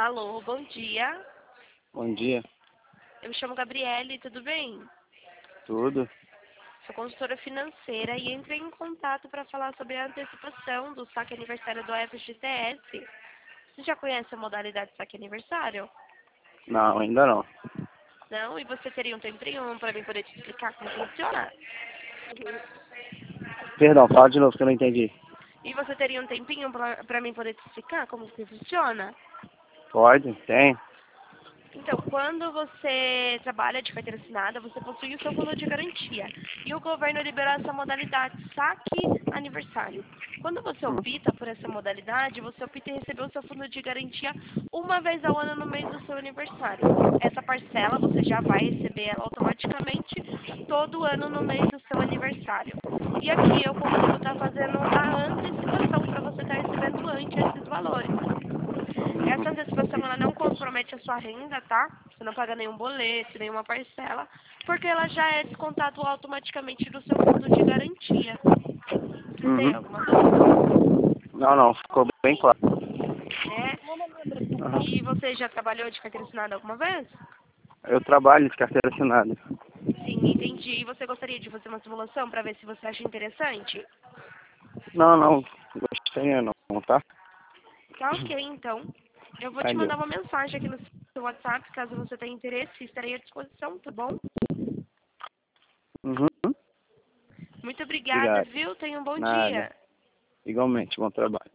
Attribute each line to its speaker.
Speaker 1: Alô, bom dia.
Speaker 2: Bom dia.
Speaker 1: Eu me chamo Gabriele, tudo bem?
Speaker 2: Tudo?
Speaker 1: Sou consultora financeira e entrei em contato para falar sobre a antecipação do saque aniversário do FGTS. Você já conhece a modalidade de saque aniversário?
Speaker 2: Não, ainda não.
Speaker 1: Não? E você teria um tempinho para mim poder te explicar como funciona?
Speaker 2: Perdão, fala de novo que eu não entendi.
Speaker 1: E você teria um tempinho para mim poder te explicar como que funciona?
Speaker 2: Pode? Tem?
Speaker 1: Então, quando você trabalha de carteira assinada, você possui o seu fundo de garantia. E o governo liberou essa modalidade, saque aniversário. Quando você opta por essa modalidade, você opta em receber o seu fundo de garantia uma vez ao ano no mês do seu aniversário. Essa parcela você já vai receber ela automaticamente todo ano no mês do seu aniversário. E aqui eu consigo estar fazendo a antecipação para você estar recebendo antes esses valores. Essa antecipação ela não compromete a sua renda, tá? Você não paga nenhum boleto, nenhuma parcela, porque ela já é descontado automaticamente do seu fundo de garantia. Você tem alguma dúvida?
Speaker 2: Não, ficou bem claro.
Speaker 1: E você já trabalhou de carteira assinada alguma vez?
Speaker 2: Eu trabalho de carteira assinada.
Speaker 1: Sim, entendi. E você gostaria de fazer uma simulação para ver se você acha interessante?
Speaker 2: Não, gostei não, tá?
Speaker 1: Tá ok, então. Eu vou te
Speaker 2: Valeu.
Speaker 1: mandar uma mensagem aqui no seu WhatsApp, caso você tenha interesse, estarei à disposição, tá bom?
Speaker 2: Uhum.
Speaker 1: Muito obrigada,
Speaker 2: Obrigado.
Speaker 1: viu? Tenha um bom
Speaker 2: Nada.
Speaker 1: dia.
Speaker 2: Igualmente, bom trabalho.